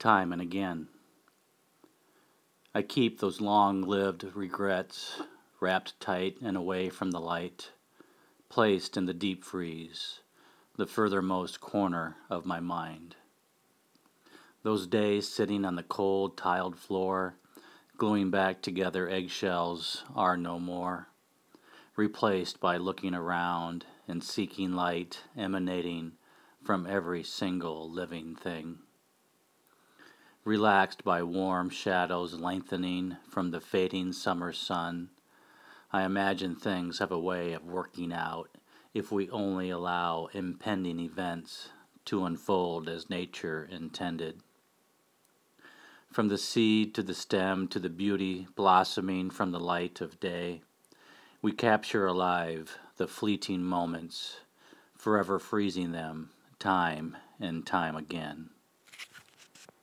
time and again. I keep those long-lived regrets wrapped tight and away from the light, placed in the deep freeze, the furthermost corner of my mind. Those days sitting on the cold tiled floor, gluing back together eggshells, are no more, replaced by looking around and seeking light emanating from every single living thing. Relaxed by warm shadows lengthening from the fading summer sun, I imagine things have a way of working out if we only allow impending events to unfold as nature intended. From the seed to the stem to the beauty blossoming from the light of day, we capture alive the fleeting moments, forever freezing them time and time again.